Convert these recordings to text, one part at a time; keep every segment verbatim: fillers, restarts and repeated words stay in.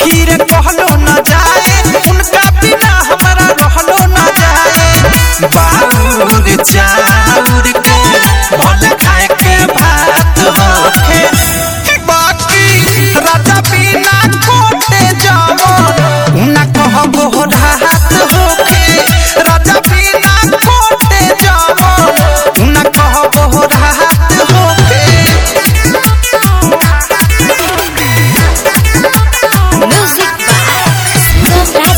सखी रे कहलो न जाए, उनका बिना हमारा रहलो न जाए। बाउर चाउर के भले खाए के भात होखे, बाकी राजा बिना खोटे जवन उना कहबो राहत होखे। राजा बिना खोटे जवन उना कहबो राहत होखे। म्यूजिक बाय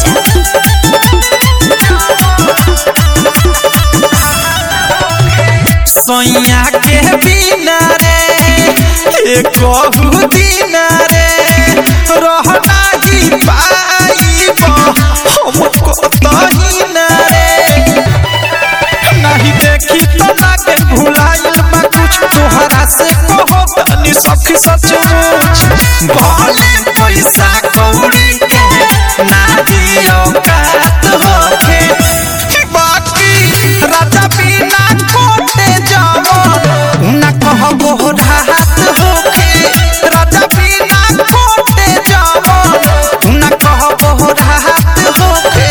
सोइया के बिना रे कहू दिन रे रहना ही पाइब हमको तही न रे। नहीं देखी तो लागे भुलाइल बा कुछ, तोहरा से कहो तनी सखी सचमुच। भले पैसा कौड़ी के ना दियो कात होखे, बाकी राजा बिना खोटे जवन उना कहबो राहत होखे। राजा बिना खोटे जवन उना कहबो राहत होखे।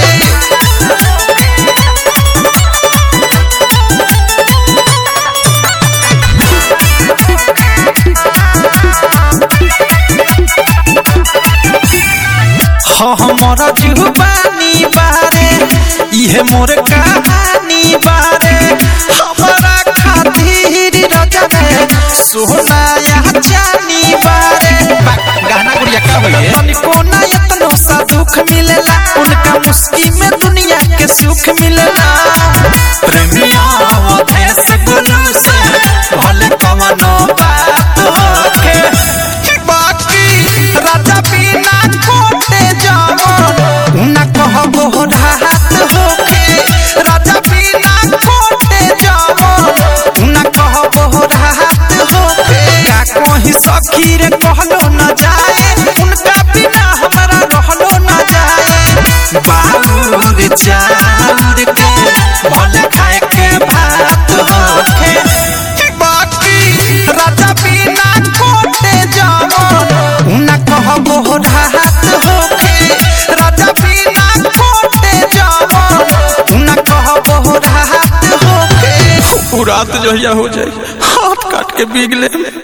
हमर जुबानी बारे इहे मोर कहानी बारे, हमारा खातिर राजा रे सोना या चानी बारे। गाना गुड़िया का होइए तनिको ना इतनो सा दुख मिलेला, उनका मुश्किल में दुनिया के सुख मिलेला। प्रेमिया देश गुरु से भले कवनो बात होखे, बाकी राजा बिना खोटे जवन उना कहबो राहत होखे। राजा बिना खोटे जवन उना कहबो राहत होखे। का कहीं सखी रे कहलो न जाए, उनका बिना हमारा रहलो न जाए। बाउर चाउर के भले खाए के भात होखे, बाकी राजा बिना खोटे जवन उना कहबो राहत होखे। राजा बिना खोटे जवन उना कहबो राहत होखे। रात जो हो जाए हाथ काट के बीगले में।